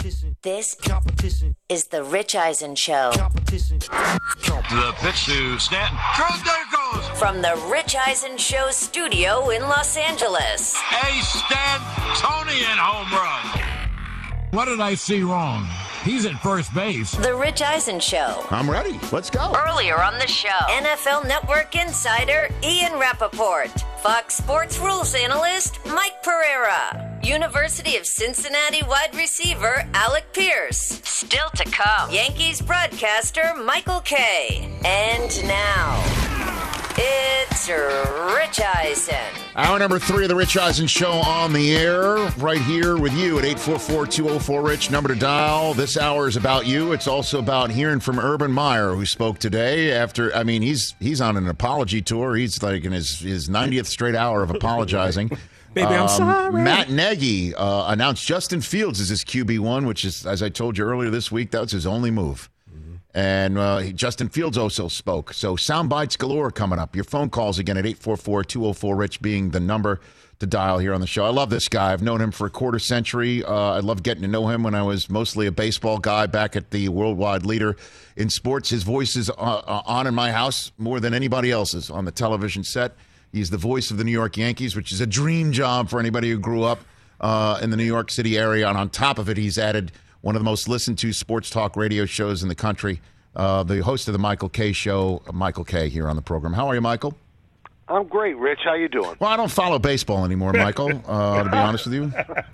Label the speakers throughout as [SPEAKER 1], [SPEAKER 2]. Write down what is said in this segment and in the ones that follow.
[SPEAKER 1] This is the Rich Eisen Show.
[SPEAKER 2] The pitch to Stanton. There it goes.
[SPEAKER 1] From the Rich Eisen Show studio in Los Angeles.
[SPEAKER 2] A Stantonian home run.
[SPEAKER 3] What did I see wrong? He's at first base.
[SPEAKER 1] The Rich Eisen Show.
[SPEAKER 4] I'm ready. Let's go.
[SPEAKER 1] Earlier on the show, NFL Network insider Ian Rappaport, Fox Sports rules analyst Mike Pereira, University of Cincinnati wide receiver Alec Pierce. Still to come, Yankees broadcaster Michael Kay. And now, it's Rich Eisen.
[SPEAKER 4] Hour number 3 of the Rich Eisen Show on the air, right here with you at 844-204-RICH, number to dial. This hour is about you. It's also about hearing from Urban Meyer, who spoke today after, he's on an apology tour. He's like in his 90th straight hour of apologizing.
[SPEAKER 5] Baby, I'm sorry.
[SPEAKER 4] Matt Nagy announced Justin Fields as his QB1, which is, as I told you earlier this week, that was his only move. And Justin Fields also spoke. So sound bites galore coming up. Your phone calls again at 844-204-RICH being the number to dial here on the show. I love this guy. I've known him for a quarter century. I love getting to know him when I was mostly a baseball guy back at the worldwide leader in sports. His voice is on in my house more than anybody else's on the television set. He's the voice of the New York Yankees, which is a dream job for anybody who grew up in the New York City area. And on top of it, he's added one of the most listened to sports talk radio shows in the country, the host of the Michael Kay Show, Michael Kay, here on the program. How are you, Michael?
[SPEAKER 6] I'm great, Rich. How you doing?
[SPEAKER 4] Well, I don't follow baseball anymore, Michael, to be honest with you.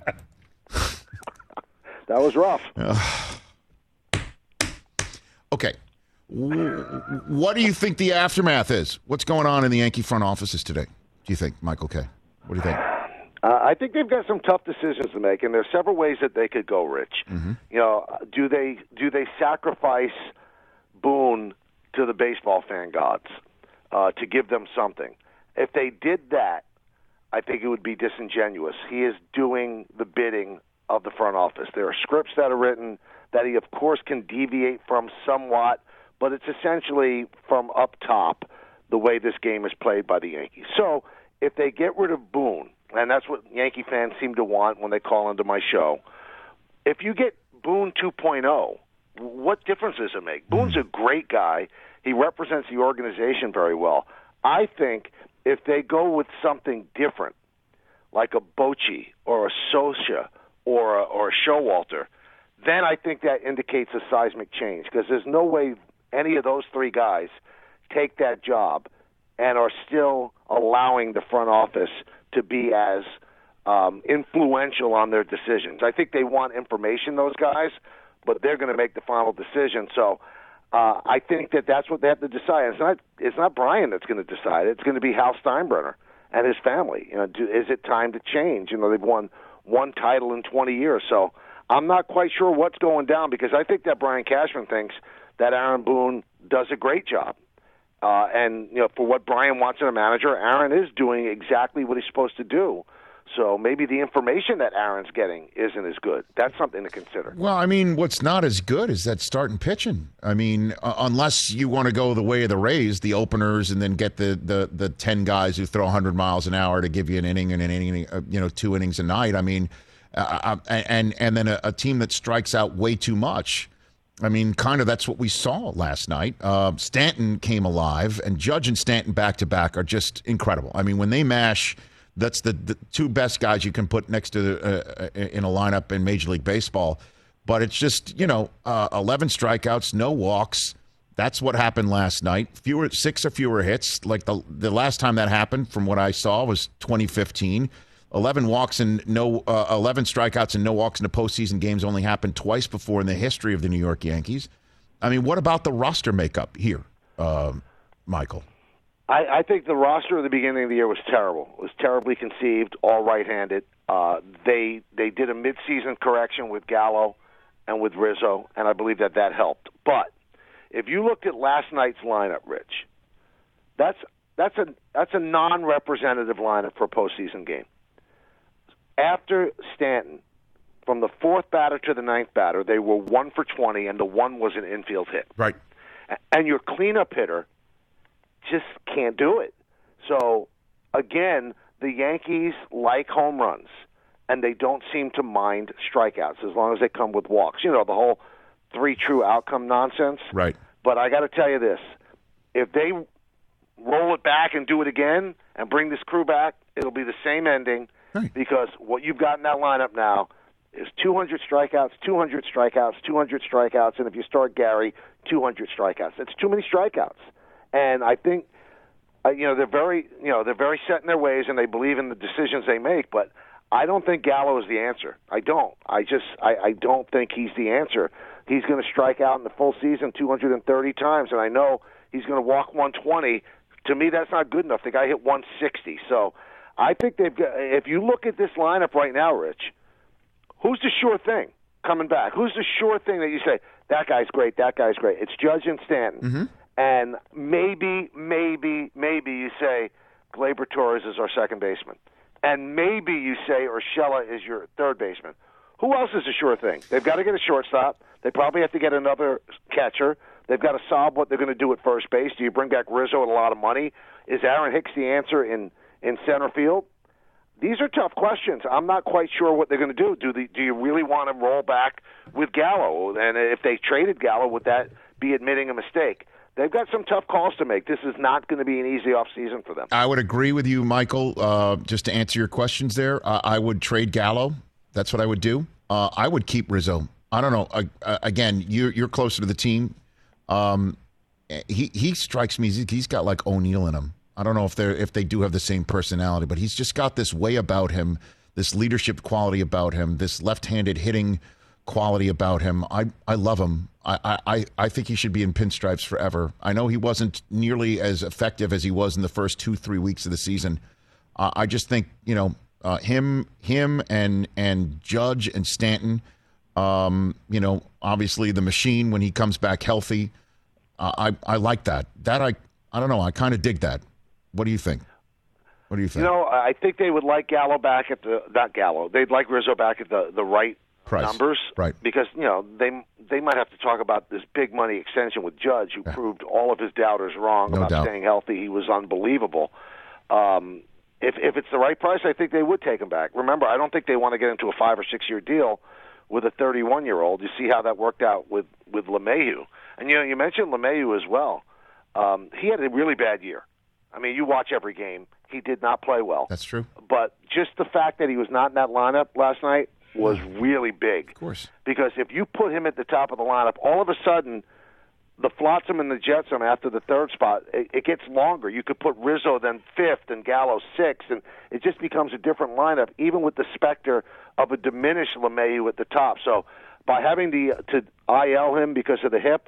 [SPEAKER 6] That was rough.
[SPEAKER 4] Okay. What do you think the aftermath is? What's going on in the Yankee front offices today, do you think, Michael Kay? What do you think?
[SPEAKER 6] I think they've got some tough decisions to make, and there's several ways that they could go, Rich.
[SPEAKER 4] Mm-hmm.
[SPEAKER 6] You know, do they sacrifice Boone to the baseball fan gods to give them something? If they did that, I think it would be disingenuous. He is doing the bidding of the front office. There are scripts that are written that he, of course, can deviate from somewhat, but it's essentially from up top the way this game is played by the Yankees. So if they get rid of Boone, and that's what Yankee fans seem to want when they call into my show, if you get Boone 2.0, what difference does it make? Boone's a great guy. He represents the organization very well. I think if they go with something different, like a Bochy or a Sosa or a Showalter, then I think that indicates a seismic change, because there's no way any of those three guys take that job and are still allowing the front office to be as influential on their decisions. I think they want information, those guys, but they're going to make the final decision. So I think that's what they have to decide. It's not Brian that's going to decide. It's going to be Hal Steinbrenner and his family. You know, is it time to change? You know, they've won one title in 20 years. So I'm not quite sure what's going down, because I think that Brian Cashman thinks that Aaron Boone does a great job. And, you know, for what Brian wants in a manager, Aaron is doing exactly what he's supposed to do. So maybe the information that Aaron's getting isn't as good. That's something to consider.
[SPEAKER 4] Well, I mean, what's not as good is that starting pitching. I mean, unless you want to go the way of the Rays, the openers, and then get the 10 guys who throw 100 miles an hour to give you an inning and an inning, 2 innings a night. I mean, and then a team that strikes out way too much. I mean, kind of that's what we saw last night. Stanton came alive, and Judge and Stanton back-to-back are just incredible. I mean, when they mash, that's the two best guys you can put next to in a lineup in Major League Baseball. But it's just, 11 strikeouts, no walks. That's what happened last night. 6 or fewer hits. Like the last time that happened, from what I saw, was 2015. 11 strikeouts and no walks in the postseason games only happened twice before in the history of the New York Yankees. I mean, what about the roster makeup here, Michael?
[SPEAKER 6] I think the roster at the beginning of the year was terrible. It was terribly conceived, all right-handed. They did a midseason correction with Gallo and with Rizzo, and I believe that helped. But if you looked at last night's lineup, Rich, that's a non-representative lineup for a postseason game. After Stanton, from the 4th batter to the 9th batter, they were 1 for 20, and the one was an infield hit.
[SPEAKER 4] Right.
[SPEAKER 6] And your cleanup hitter just can't do it. So, again, the Yankees like home runs. and they don't seem to mind strikeouts as long as they come with walks. You know, the whole 3 true outcome nonsense.
[SPEAKER 4] Right.
[SPEAKER 6] But I got to tell you this. If they roll it back and do it again and bring this crew back, it'll be the same ending because what you've got in that lineup now is 200 strikeouts, 200 strikeouts, 200 strikeouts, and if you start Gary, 200 strikeouts. That's too many strikeouts. And I think they're very set in their ways and they believe in the decisions they make, but I don't think Gallo is the answer. I don't. I don't think he's the answer. He's going to strike out in the full season 230 times, and I know he's going to walk 120. To me, that's not good enough. The guy hit 160. So I think they've got, if you look at this lineup right now, Rich, who's the sure thing coming back? Who's the sure thing that you say, that guy's great, that guy's great? It's Judge and Stanton. Mm-hmm. And maybe you say Gleyber Torres is our second baseman. And maybe you say Urshela is your third baseman. Who else is a sure thing? They've got to get a shortstop. They probably have to get another catcher. They've got to solve what they're going to do at first base. Do you bring back Rizzo with a lot of money? Is Aaron Hicks the answer in center field? These are tough questions. I'm not quite sure what they're going to do. Do you really want to roll back with Gallo? And if they traded Gallo, would that be admitting a mistake? They've got some tough calls to make. This is not going to be an easy offseason for them.
[SPEAKER 4] I would agree with you, Michael. Just to answer your questions there, I would trade Gallo. That's what I would do. I would keep Rizzo. I don't know. Again, you're closer to the team. He strikes me. He's got like O'Neal in him. I don't know if they do have the same personality, but he's just got this way about him, this leadership quality about him, this left-handed hitting quality about him. I love him. I think he should be in pinstripes forever. I know he wasn't nearly as effective as he was in the first 2-3 weeks of the season. I just think him and Judge and Stanton. Obviously the machine when he comes back healthy. I like that. I don't know. I kind of dig that. What do you think?
[SPEAKER 6] I think they would like Gallo back at not Gallo. They'd like Rizzo back at the right
[SPEAKER 4] price.
[SPEAKER 6] Numbers,
[SPEAKER 4] right?
[SPEAKER 6] Because they might have to talk about this big money extension with Judge, who proved all of his doubters wrong about staying healthy. He was unbelievable. If it's the right price, I think they would take him back. Remember, I don't think they want to get into a 5 or 6 year deal with a 31-year-old. You see how that worked out with LeMahieu, and you mentioned LeMahieu as well. He had a really bad year. I mean, you watch every game. He did not play well.
[SPEAKER 4] That's true.
[SPEAKER 6] But just the fact that he was not in that lineup last night was really big.
[SPEAKER 4] Of course.
[SPEAKER 6] Because if you put him at the top of the lineup, all of a sudden, the flotsam and the jetsam after the third spot, it gets longer. You could put Rizzo then fifth and Gallo sixth, and it just becomes a different lineup, even with the specter of a diminished LeMahieu at the top. So by having to IL him because of the hip,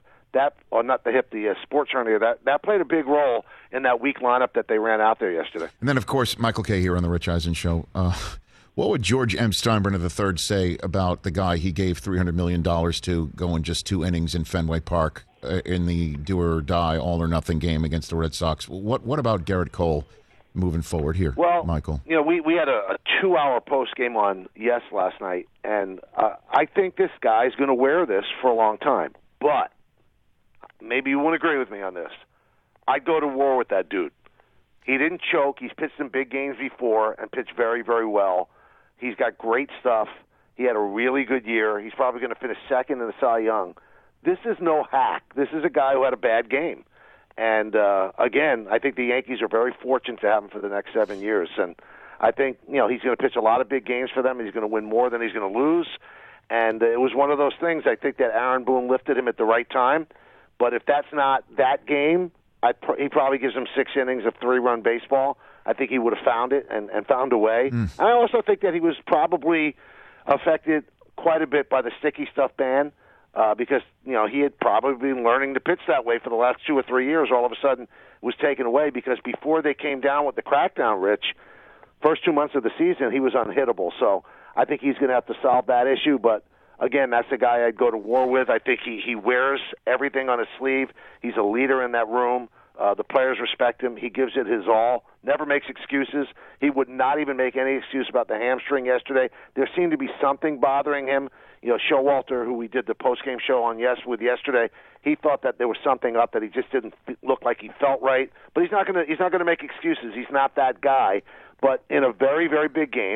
[SPEAKER 6] the sports hernia, that played a big role in that weak lineup that they ran out there yesterday.
[SPEAKER 4] And then, of course, Michael Kay here on the Rich Eisen Show. What would George M. Steinbrenner III say about the guy he gave $300 million to go in just 2 innings in Fenway Park in the do-or-die, all-or-nothing game against the Red Sox? What about Garrett Cole moving forward here, Michael?
[SPEAKER 6] We had a 2-hour post-game on Yes last night, and I think this guy's going to wear this for a long time. But maybe you won't agree with me on this. I'd go to war with that dude. He didn't choke. He's pitched some big games before and pitched very, very well. He's got great stuff. He had a really good year. He's probably going to finish second in the Cy Young. This is no hack. This is a guy who had a bad game. And, again, I think the Yankees are very fortunate to have him for the next 7 years. And I think, he's going to pitch a lot of big games for them. He's going to win more than he's going to lose. And it was one of those things. I think that Aaron Boone lifted him at the right time. But if that's not that game, he probably gives him 6 innings of 3-run baseball. I think he would have found it and found a way. I also think that he was probably affected quite a bit by the sticky stuff ban because, he had probably been learning to pitch that way for the last 2 or 3 years. All of a sudden was taken away because before they came down with the crackdown, Rich, first 2 months of the season, he was unhittable. So I think he's going to have to solve that issue. But, again, that's the guy I'd go to war with. I think he wears everything on his sleeve. He's a leader in that room. The players respect him. He gives it his all, never makes excuses. He would not even make any excuse about the hamstring yesterday. There seemed to be something bothering him. Showalter, who we did the post-game show on with yesterday, he thought that there was something up that he just didn't look like he felt right. But he's not going to make excuses. He's not that guy. But in a very, very big game,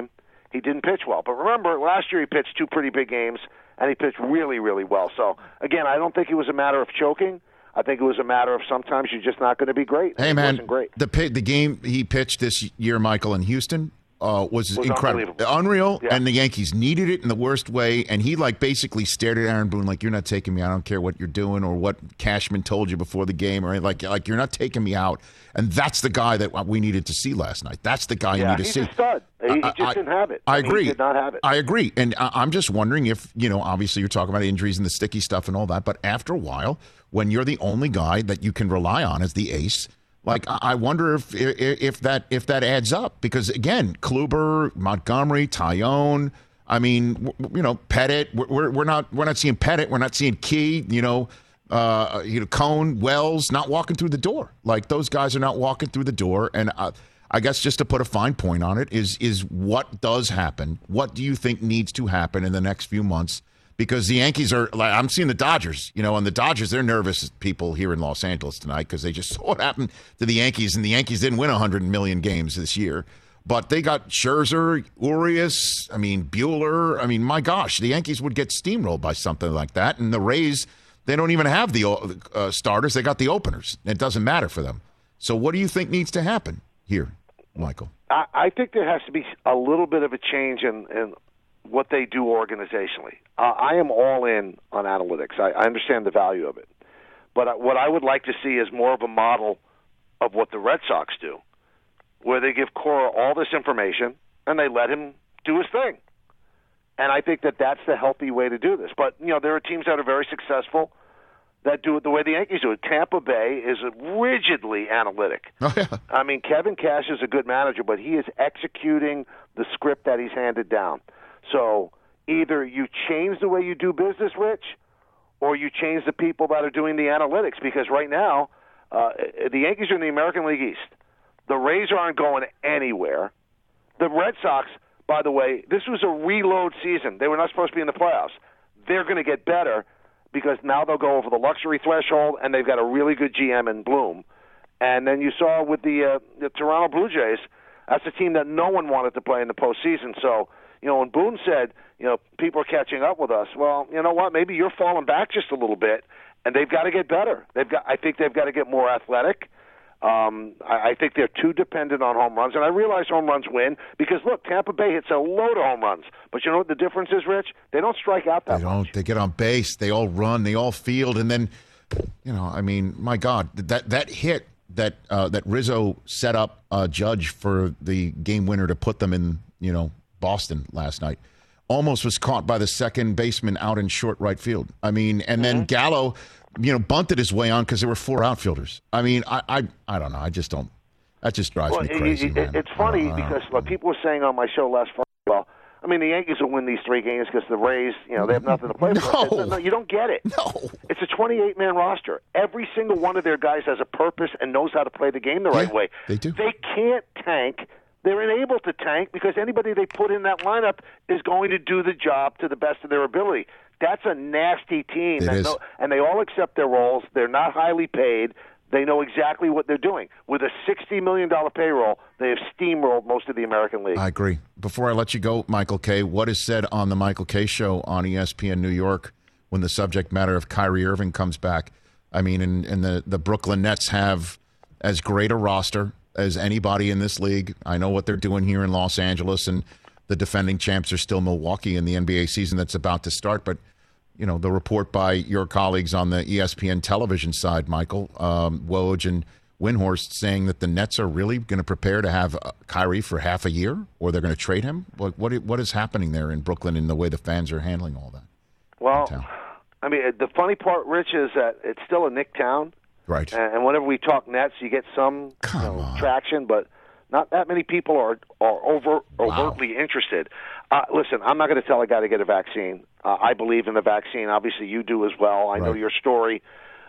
[SPEAKER 6] he didn't pitch well. But remember, last year he pitched 2 pretty big games, and he pitched really, really well. So, again, I don't think it was a matter of choking. I think it was a matter of sometimes you're just not going to be great.
[SPEAKER 4] Hey, man,
[SPEAKER 6] wasn't great.
[SPEAKER 4] The game he pitched this year, Michael, in Houston, was incredible. Unreal,
[SPEAKER 6] yeah.
[SPEAKER 4] And the Yankees needed it in the worst way, and he basically stared at Aaron Boone like, you're not taking me. I don't care what you're doing or what Cashman told you before the game, or like you're not taking me out. And that's the guy that we needed to see last night. That's the guy you need to see.
[SPEAKER 6] He's a stud. He just didn't have it.
[SPEAKER 4] I agree.
[SPEAKER 6] He did not have it.
[SPEAKER 4] I agree. And I'm just wondering if, obviously you're talking about injuries and the sticky stuff and all that, but after a while, when you're the only guy that you can rely on as the ace, I wonder if that adds up, because again, Kluber, Montgomery, Tyone, I mean, Pettit. We're not seeing Pettit. We're not seeing Key. Cone, Wells, not walking through the door. Like, those guys are not walking through the door. And I guess just to put a fine point on it is what does happen. What do you think needs to happen in the next few months? Because the Yankees are, I'm seeing the Dodgers, and the Dodgers, they're nervous people here in Los Angeles tonight because they just saw what happened to the Yankees, and the Yankees didn't win 100 million games this year. But they got Scherzer, Urias, Buehler. My gosh, the Yankees would get steamrolled by something like that. And the Rays, they don't even have the starters. They got the openers. It doesn't matter for them. So what do you think needs to happen here, Michael?
[SPEAKER 6] I think there has to be a little bit of a change in what they do organizationally. I am all in on analytics. I understand the value of it. But what I would like to see is more of a model of what the Red Sox do, where they give Cora all this information and they let him do his thing. And I think that that's the healthy way to do this. But, there are teams that are very successful that do it the way the Yankees do it. Tampa Bay is rigidly analytic.
[SPEAKER 4] Oh, yeah.
[SPEAKER 6] Kevin Cash is a good manager, but he is executing the script that he's handed down. So either you change the way you do business, Rich, or you change the people that are doing the analytics. Because right now, the Yankees are in the American League East. The Rays aren't going anywhere. The Red Sox, by the way, this was a reload season. They were not supposed to be in the playoffs. They're going to get better because now they'll go over the luxury threshold, and they've got a really good GM in Bloom. And then you saw with the Toronto Blue Jays, that's a team that no one wanted to play in the postseason. So, when Boone said, people are catching up with us, well, you know what? Maybe you're falling back just a little bit, and they've got to get better. I think they've got to get more athletic. I think they're too dependent on home runs, and I realize home runs win because, look, Tampa Bay hits a load of home runs. But you know what the difference is, Rich? They don't strike out that much.
[SPEAKER 4] They get on base. They all run. They all field. And then, my God, that hit that Rizzo set up Judge for the game winner to put them in, Boston last night, almost was caught by the second baseman out in short right field. Then Gallo, bunted his way on because there were 4 outfielders. I don't know. I just don't. That just drives me crazy, man.
[SPEAKER 6] It's funny because people were saying on my show last Friday, the Yankees will win these 3 games because the Rays, they have nothing to play for. No, you don't get it.
[SPEAKER 4] No.
[SPEAKER 6] It's a 28-man roster. Every single one of their guys has a purpose and knows how to play the game the right way.
[SPEAKER 4] They do.
[SPEAKER 6] They can't tank. They're unable to tank because anybody they put in that lineup is going to do the job to the best of their ability. That's a nasty team. And they all accept their roles. They're not highly paid. They know exactly what they're doing. With a $60 million payroll, they have steamrolled most of the American League.
[SPEAKER 4] I agree. Before I let you go, Michael Kay, what is said on the Michael Kay Show on ESPN New York when the subject matter of Kyrie Irving comes back? And the Brooklyn Nets have as great a roster as anybody in this league. I know what they're doing here in Los Angeles, and the defending champs are still Milwaukee in the NBA season that's about to start. But, the report by your colleagues on the ESPN television side, Michael, Woj and Windhorst, saying that the Nets are really going to prepare to have Kyrie for half a year, or they're going to trade him. What is happening there in Brooklyn in the way the fans are handling all that?
[SPEAKER 6] Well, the funny part, Rich, is that it's still a Knick town.
[SPEAKER 4] Right.
[SPEAKER 6] And whenever we talk Nets, you get some traction, but not that many people are overtly interested. Listen, I'm not going to tell a guy to get a vaccine. I believe in the vaccine. Obviously, you do as well. I know your story.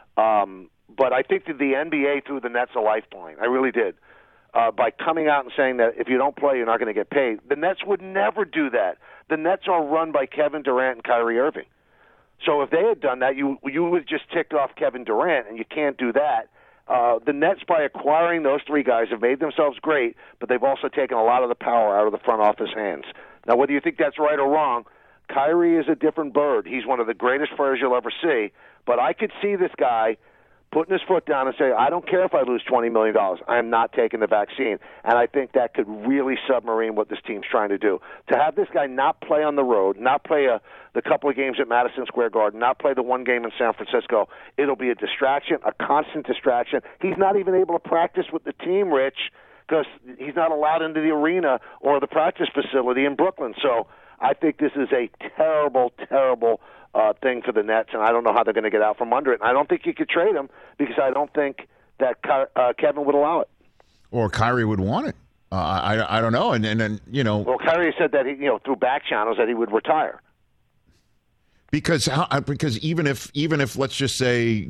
[SPEAKER 6] But I think that the NBA threw the Nets a lifeline. I really did. By coming out and saying that if you don't play, you're not going to get paid. The Nets would never do that. The Nets are run by Kevin Durant and Kyrie Irving. So if they had done that, you would just ticked off Kevin Durant, and you can't do that. The Nets, by acquiring those 3 guys, have made themselves great, but they've also taken a lot of the power out of the front office hands. Now, whether you think that's right or wrong, Kyrie is a different bird. He's one of the greatest players you'll ever see. But I could see this guy putting his foot down and say, I don't care if I lose $20 million. I am not taking the vaccine. And I think that could really submarine what this team's trying to do. To have this guy not play on the road, not play the couple of games at Madison Square Garden, not play the one game in San Francisco, it'll be a distraction, a constant distraction. He's not even able to practice with the team, Rich, because he's not allowed into the arena or the practice facility in Brooklyn. So I think this is a terrible, terrible thing for the Nets, and I don't know how they're going to get out from under it. And I don't think you could trade him because I don't think that Kevin would allow it.
[SPEAKER 4] Or Kyrie would want it. I don't know. And then, you know.
[SPEAKER 6] Well, Kyrie said that, through back channels that he would retire.
[SPEAKER 4] Because even if let's just say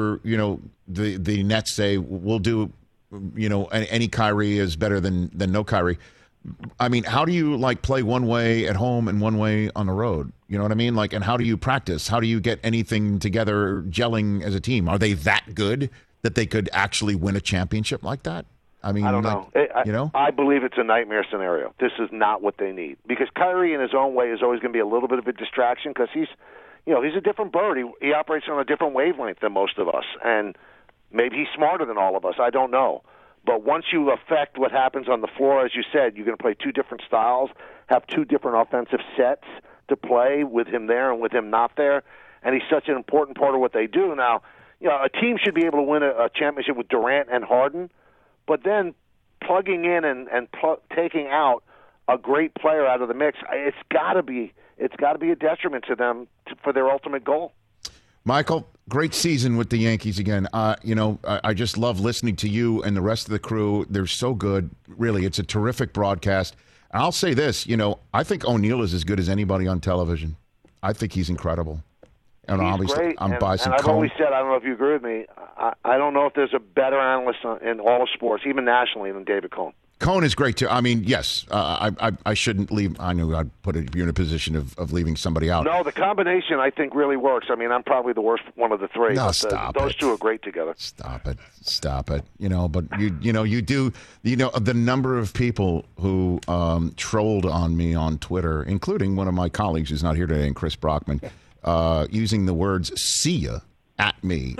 [SPEAKER 4] the Nets say we'll do, any Kyrie is better than no Kyrie. I mean, how do you play one way at home and one way on the road? You know what I mean? And how do you practice? How do you get anything together, gelling as a team? Are they that good that they could actually win a championship like that? I mean,
[SPEAKER 6] I don't know. I believe it's a nightmare scenario. This is not what they need because Kyrie, in his own way, is always going to be a little bit of a distraction because he's a different bird. He operates on a different wavelength than most of us, and maybe he's smarter than all of us. I don't know. But once you affect what happens on the floor, as you said, you're going to play two different styles, have two different offensive sets to play with him there and with him not there, and he's such an important part of what they do. Now, a team should be able to win a championship with Durant and Harden, but then plugging in and taking out a great player out of the mix, it's got to be a detriment to them for their ultimate goal.
[SPEAKER 4] Michael, great season with the Yankees again. I just love listening to you and the rest of the crew. They're so good. Really, it's a terrific broadcast. And I'll say this, I think O'Neill is as good as anybody on television. I think he's incredible. And
[SPEAKER 6] he's
[SPEAKER 4] obviously,
[SPEAKER 6] great.
[SPEAKER 4] I'm biased.
[SPEAKER 6] And I've always said, I don't know if you agree with me, I don't know if there's a better analyst in all of sports, even nationally, than David Cohn.
[SPEAKER 4] Cohn is great, too. I mean, yes, I shouldn't leave. I knew I'd put you in a position of leaving somebody out.
[SPEAKER 6] No, the combination, I think, really works. I mean, I'm probably the worst one of the three.
[SPEAKER 4] No,
[SPEAKER 6] those two are great together.
[SPEAKER 4] Stop it. But you do, the number of people who trolled on me on Twitter, including one of my colleagues who's not here today, and Chris Brockman, using the words "see ya" at me.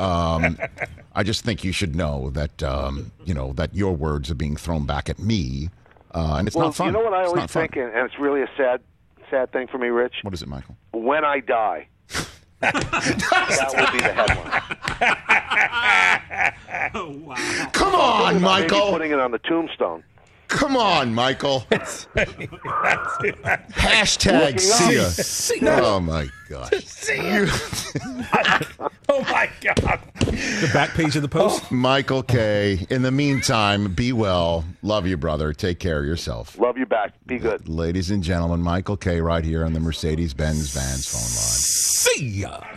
[SPEAKER 4] I just think you should know that that your words are being thrown back at me, and it's not fun.
[SPEAKER 6] You know what I always think, and it's really a sad thing for me, Rich?
[SPEAKER 4] What is it, Michael?
[SPEAKER 6] When I die. That would be the headline.
[SPEAKER 5] Oh, wow.
[SPEAKER 4] Come on, Michael.
[SPEAKER 6] Maybe putting it on the tombstone.
[SPEAKER 4] Come on, Michael. Hashtag see ya. Oh, my gosh.
[SPEAKER 5] See ya. Oh, my God. The back page of the Post.
[SPEAKER 4] Michael K. In the meantime, be well. Love you, brother. Take care of yourself.
[SPEAKER 6] Love you back. Be good.
[SPEAKER 4] Ladies and gentlemen, Michael K. right here on the Mercedes-Benz Vans phone line.
[SPEAKER 5] See ya.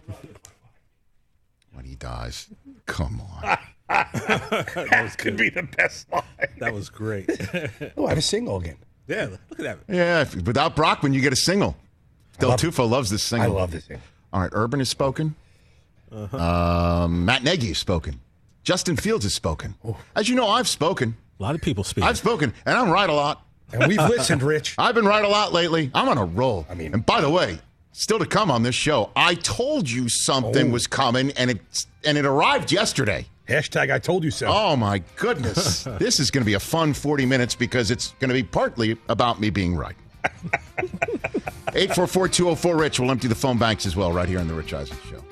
[SPEAKER 4] When he dies. Come on.
[SPEAKER 5] That could be the best line. That was great.
[SPEAKER 7] Oh, I have a single again.
[SPEAKER 5] Yeah, look at that.
[SPEAKER 4] Yeah, without Brockman, you get a single. Del Tufo loves this single.
[SPEAKER 7] I love this single.
[SPEAKER 4] All right, Urban has spoken. Matt Nagy has spoken. Justin Fields has spoken. As you know, I've spoken.
[SPEAKER 5] A lot of people speak.
[SPEAKER 4] I've spoken, and I'm right a lot.
[SPEAKER 7] And we've listened, Rich.
[SPEAKER 4] I've been right a lot lately. I'm on a roll. And by the way, still to come on this show, I told you something was coming, and it arrived yesterday.
[SPEAKER 7] Hashtag I told you so.
[SPEAKER 4] Oh, my goodness. This is going to be a fun 40 minutes because it's going to be partly about me being right. 844-204-RICH. We'll empty the phone banks as well right here on The Rich Eisen Show.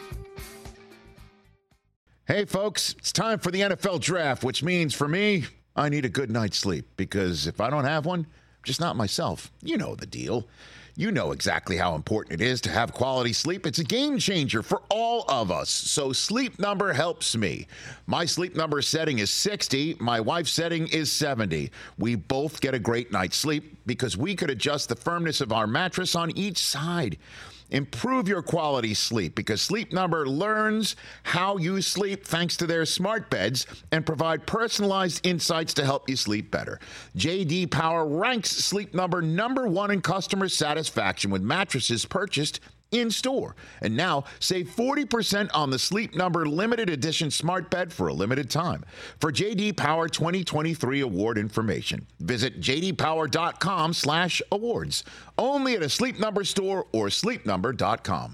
[SPEAKER 4] Hey, folks, it's time for the NFL Draft, which means for me, I need a good night's sleep because if I don't have one, I'm just not myself. You know the deal. You know exactly how important it is to have quality sleep. It's a game changer for all of us. So Sleep Number helps me. My Sleep Number setting is 60. My wife's setting is 70. We both get a great night's sleep because we could adjust the firmness of our mattress on each side. Improve your quality sleep because Sleep Number learns how you sleep thanks to their smart beds and provide personalized insights to help you sleep better. J.D. Power ranks Sleep Number #1 in customer satisfaction with mattresses purchased in-store. And now, save 40% on the Sleep Number limited edition smart bed for a limited time. For J.D. Power 2023 award information, visit jdpower.com/awards. Only at a Sleep Number store or sleepnumber.com.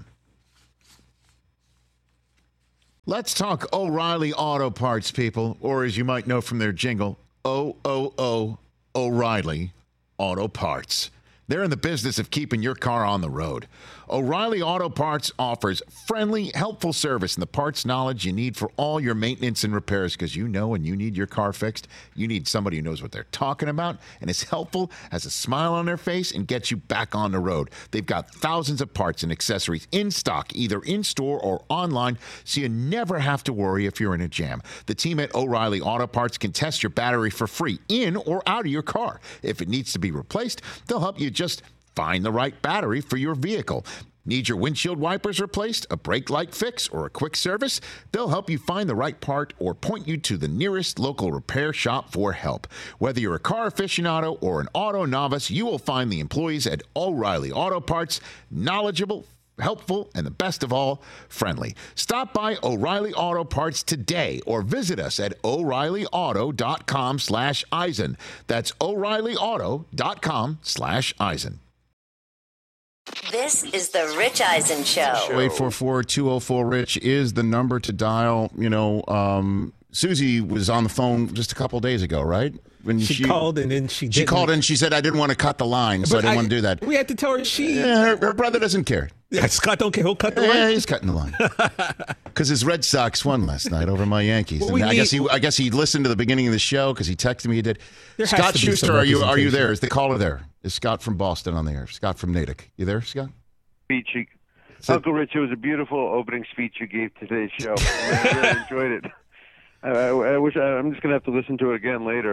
[SPEAKER 4] Let's talk O'Reilly Auto Parts, people, or as you might know from their jingle, O-O-O O'Reilly Auto Parts. They're in the business of keeping your car on the road. O'Reilly Auto Parts offers friendly, helpful service and the parts knowledge you need for all your maintenance and repairs, because you know when you need your car fixed, you need somebody who knows what they're talking about and is helpful, has a smile on their face, and gets you back on the road. They've got thousands of parts and accessories in stock, either in-store or online, so you never have to worry if you're in a jam. The team at O'Reilly Auto Parts can test your battery for free in or out of your car. If it needs to be replaced, they'll help you just find the right battery for your vehicle. Need your windshield wipers replaced, a brake light fix, or a quick service? They'll help you find the right part or point you to the nearest local repair shop for help. Whether you're a car aficionado or an auto novice, you will find the employees at O'Reilly Auto Parts knowledgeable, helpful, and the best of all, friendly. Stop by O'Reilly Auto Parts today or visit us at O'ReillyAuto.com/Eisen. That's O'ReillyAuto.com/Eisen.
[SPEAKER 1] This is the Rich Eisen Show.
[SPEAKER 4] 844-204-RICH is the number to dial. You know, Susie was on the phone just a couple days ago, right? When
[SPEAKER 5] she called and then she
[SPEAKER 4] called and she said, I didn't want to cut the line, so I didn't want to do that.
[SPEAKER 5] We had to tell her
[SPEAKER 4] her brother doesn't care.
[SPEAKER 5] Yeah, Scott don't care. He'll cut the line.
[SPEAKER 4] Yeah, he's cutting the line because his Red Sox won last night over my Yankees.
[SPEAKER 5] Well,
[SPEAKER 4] I guess he listened to the beginning of the show because he texted me. He did.
[SPEAKER 5] Scott
[SPEAKER 4] Schuster, are you there? Is the caller there? Is Scott from Boston on the air? Scott from Natick. You there, Scott?
[SPEAKER 8] Speech. Uncle Rich, it was a beautiful opening speech you gave today's show. I really enjoyed it. I wish I'm just going to have to listen to it again later.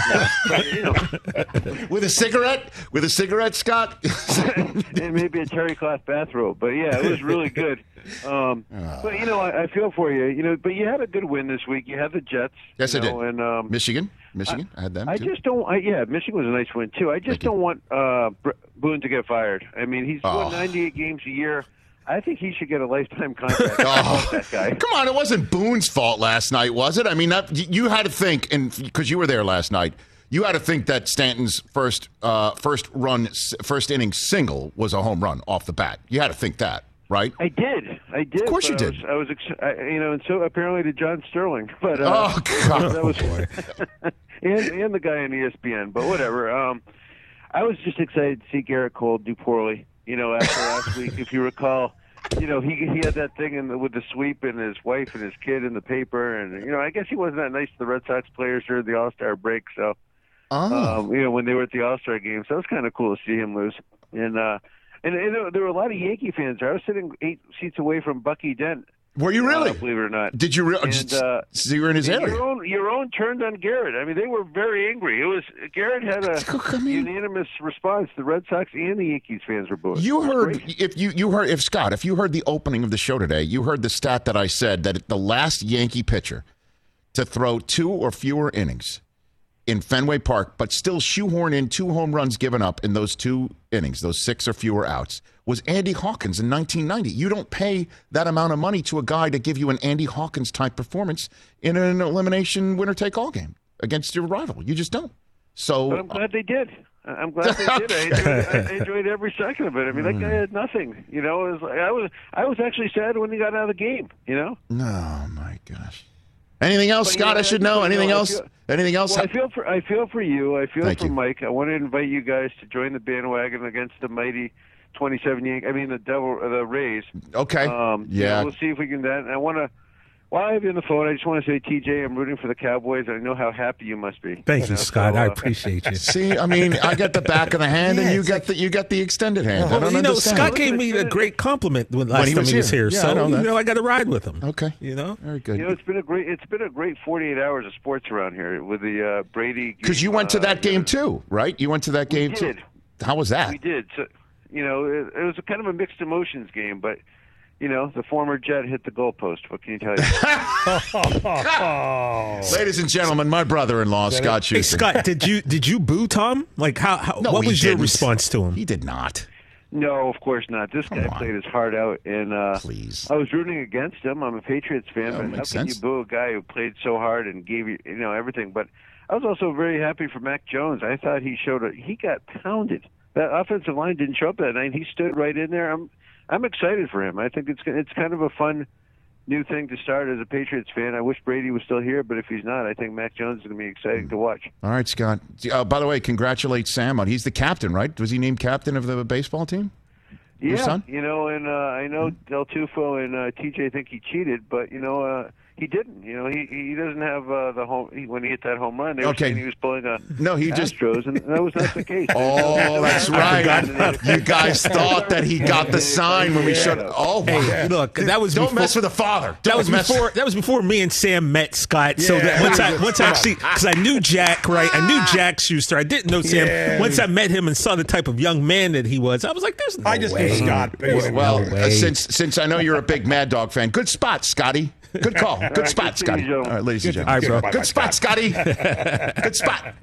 [SPEAKER 4] With a cigarette, Scott?
[SPEAKER 8] And maybe a terry cloth bathrobe. But, yeah, it was really good. But, I feel for you. But you had a good win this week. You had the Jets.
[SPEAKER 4] Yes, I did.
[SPEAKER 8] And,
[SPEAKER 4] Michigan, I had them, too.
[SPEAKER 8] I just don't Michigan was a nice win, too. I just don't want Boone to get fired. I mean, he's won 98 games a year. I think he should get a lifetime contract. That guy.
[SPEAKER 4] Come on, it wasn't Boone's fault last night, was it? I mean, you had to think, and because you were there last night, you had to think that Stanton's first inning single was a home run off the bat. You had to think that, right?
[SPEAKER 8] I did.
[SPEAKER 4] Of course you did.
[SPEAKER 8] I was and so apparently did John Sterling. But
[SPEAKER 4] oh God,
[SPEAKER 8] that was and the guy on ESPN. But whatever. I was just excited to see Garrett Cole do poorly. After last week, if you recall, he had that thing with the sweep and his wife and his kid in the paper, and I guess he wasn't that nice to the Red Sox players during the All-Star break. So, when they were at the All-Star game, so it was kind of cool to see him lose. And there were a lot of Yankee fans there. I was sitting 8 seats away from Bucky Dent.
[SPEAKER 4] Were you really?
[SPEAKER 8] Believe it or not.
[SPEAKER 4] Did you really? So you were in his area.
[SPEAKER 8] Your own turned on Garrett. I mean, they were very angry. Garrett had a unanimous response. The Red Sox and the Yankees fans were booing.
[SPEAKER 4] You heard if you heard the opening of the show today, you heard the stat that I said that the last Yankee pitcher to throw 2 or fewer innings in Fenway Park, but still shoehorn in 2 home runs given up in those 2 innings, those 6 or fewer outs, was Andy Hawkins in 1990. You don't pay that amount of money to a guy to give you an Andy Hawkins type performance in an elimination winner-take-all game against your rival. You just don't. So,
[SPEAKER 8] but I'm glad they did. I enjoyed every second of it. I mean, that guy had nothing. It was like, I was actually sad when he got out of the game. Oh
[SPEAKER 4] my gosh. Anything else, Scott? I should know. Anything else? Anything else?
[SPEAKER 8] Well, I feel for you. I feel for Mike. I want to invite you guys to join the bandwagon against the mighty 27 Yankees. I mean, the Rays.
[SPEAKER 4] Okay.
[SPEAKER 8] We'll see if we can. And I want to. While I have you on the phone, I just want to say, TJ, I'm rooting for the Cowboys. I know how happy you must be.
[SPEAKER 5] Thank you, Scott. I appreciate you.
[SPEAKER 4] See, I mean, I get the back of the hand, and you get the extended hand. I don't understand.
[SPEAKER 5] Scott gave me a great compliment when he was here.
[SPEAKER 4] Yeah,
[SPEAKER 5] so I got to ride with him.
[SPEAKER 4] Okay.
[SPEAKER 5] Very
[SPEAKER 4] good.
[SPEAKER 8] It's been a great 48 hours of sports around here with the Brady.
[SPEAKER 4] Because you went to that game too, right? You went to that game too. How was that?
[SPEAKER 8] We did. So, it was a kind of a mixed emotions game, but. The former Jet hit the goalpost. What can you tell
[SPEAKER 4] you? Ladies and gentlemen, my brother-in-law, Scott Schuster.
[SPEAKER 5] Hey, Scott, did you boo Tom? Like, what was your response to him?
[SPEAKER 4] He did not.
[SPEAKER 8] No, of course not. This guy played his heart out, and
[SPEAKER 4] Please.
[SPEAKER 8] I was rooting against him. I'm a Patriots fan, but how
[SPEAKER 4] makes
[SPEAKER 8] can
[SPEAKER 4] sense.
[SPEAKER 8] you boo a guy who played so hard and gave you everything? But I was also very happy for Mac Jones. I thought he got pounded. That offensive line didn't show up that night. He stood right in there. I'm excited for him. I think it's kind of a fun new thing to start as a Patriots fan. I wish Brady was still here, but if he's not, I think Mac Jones is going to be exciting to watch.
[SPEAKER 4] All right, Scott. By the way, congratulate Sam on. He's the captain, right? Was he named captain of the baseball team? Your
[SPEAKER 8] Yeah,
[SPEAKER 4] son?
[SPEAKER 8] and I know Del Tufo and TJ think he cheated, but he didn't. He doesn't have the home when he hit that home run. They were saying he was pulling a Astros, and that was not the case.
[SPEAKER 4] Oh, that's right. You guys thought that he got the sign when we showed. Oh,
[SPEAKER 5] Hey, look, that was
[SPEAKER 4] don't
[SPEAKER 5] before,
[SPEAKER 4] mess with the father.
[SPEAKER 5] That was before me and Sam met, Scott. So that once I actually, because I knew Jack, right? I knew Jack Schuster. I didn't know Sam.
[SPEAKER 7] Yeah.
[SPEAKER 5] Once I met him and saw the type of young man that he was, I was like, "There's no
[SPEAKER 7] I just
[SPEAKER 5] way."
[SPEAKER 7] knew Scott.
[SPEAKER 4] Well,
[SPEAKER 5] way.
[SPEAKER 4] since I know you're a big Mad Dog fan, good spot, Scotty. Good call. Good spot,
[SPEAKER 8] good seeing
[SPEAKER 4] Scotty.
[SPEAKER 8] you,
[SPEAKER 4] All
[SPEAKER 8] Joe.
[SPEAKER 4] right, ladies and
[SPEAKER 5] All
[SPEAKER 4] gentlemen.
[SPEAKER 5] right, bro.
[SPEAKER 4] Good spot, Scotty. Good spot.